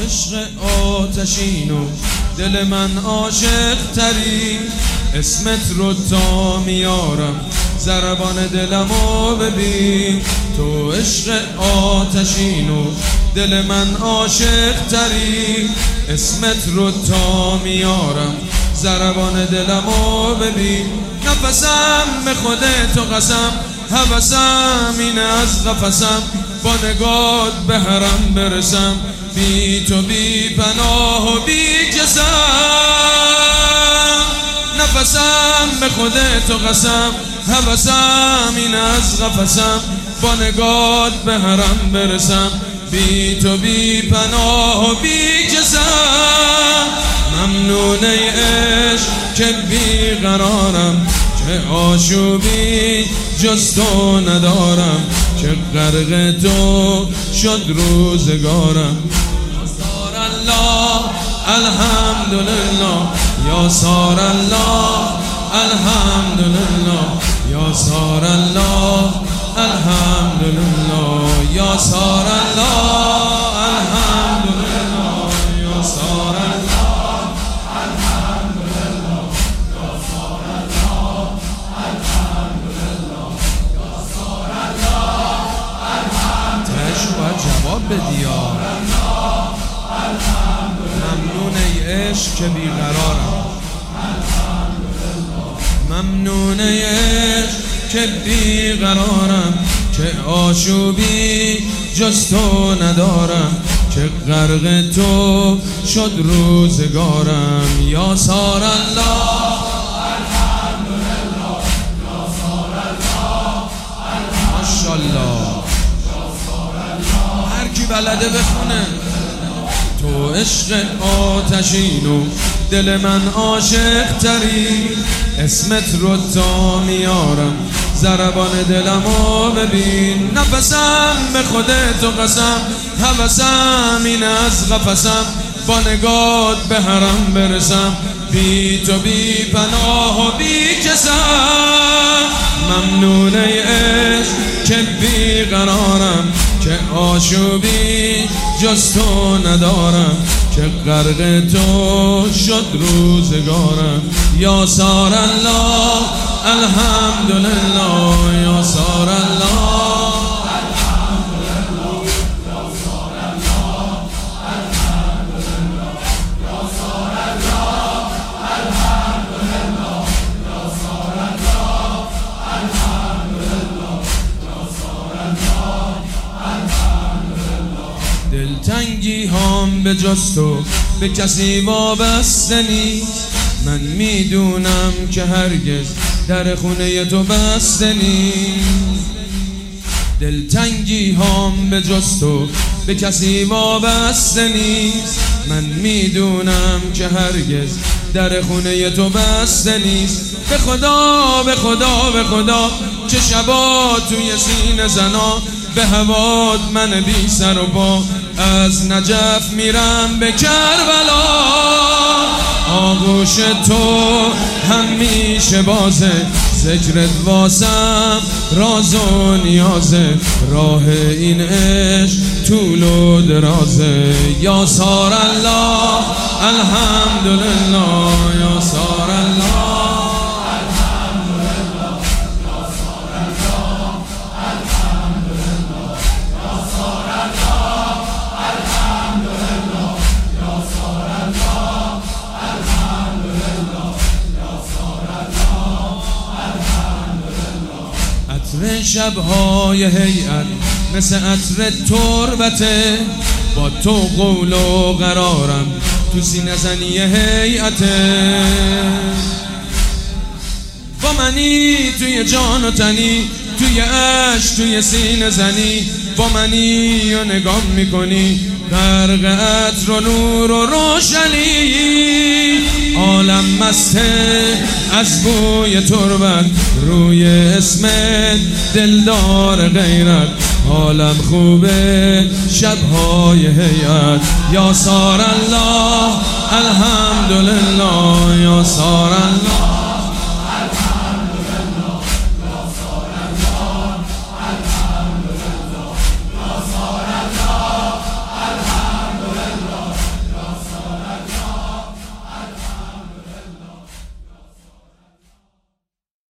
عشق آتشین و دل من عاشق تری، اسمت رو تا میارم ضربان دلمو ببین. تو عشق آتشین و دل من عاشق تری، اسمت رو تا میارم ضربان دلمو ببین. نفسم به خودت قسم، هوسم اینه از قفسم، با نگات به حرم برسم، بی تو بی پناه و بی کسم. نفسم به خودت قسم، هوسم اینه از قفسم، با نگات به حرم برسم، بی تو بی پناه و بی کسم. ممنون ای عشق که بی قرارم، چه آشوبی جز تو ندارم، چه غرق تو شد روزگارم. سار الله الحمدلله، یا سار الله الحمدلله، یا سار الله الحمدلله، یا سار الله الحمدلله، یا سار الله الحمدلله، یا سار الله الحمدلله، یا سار الله الحمدلله. تشو باید جواب بدی یا ممنون ای عشق که بیقرارم، ممنون ای عشق که بیقرارم، که آشوبی جز تو ندارم، که غرق تو شد روزگارم. یا سار الله الحمدلله، یا سار الله ماشاءالله، هر کی بلده بخونه. تو عشق آتشین و دل من عاشق تری، اسمت رو تا میارم ضربان دلمو ببین. نفسم به خودت قسم، هوسم این از قفسم، با نگات به حرم برسم، بی تو بی پناه و بی کسم. ممنون ای عشق که بی قرارم، که آشوبی جز تو ندارم، که غرق تو شد روزگارم. یا سار الله الحمدلله، یا سار الله الحمدلله، یا سار الله الحمدلله، یا سار الله الحمدلله، یا سار الله الحمدلله، یا سار الله الحمدلله. دلتنگی هم به جز تو به کسی وابسته نیست، من میدونم که هرگز در خونه تو بسته نیست. دلتنگی هم به جز تو به کسی وابسته نیست، من میدونم که هرگز در خونه تو بسته نیست. به خدا به خدا به خدا چه شبا توی سینه زنا، به هوات من بی سر و پا از نجف میرم به کربلا. آغوش تو همیشه بازه، ذکرت واسم راز و نیازه، راه این عشق طول و درازه. یا سار الله الحمدلله، یا سار الله شبهای هیئت مثل عطر تربته، با تو قول و قرارم تو سینه زنی هیئته. با منی توی جان و تنی، توی عشق توی سینه زنی، با منی و نگاه میکنی غرق عطر و نور و روشنی. عالم مسته از بوی تربت، روی اسمت دلدار غیرت، عالم خوبه شبهای هیئت. یا سار الله الحمدلله، یا سار الله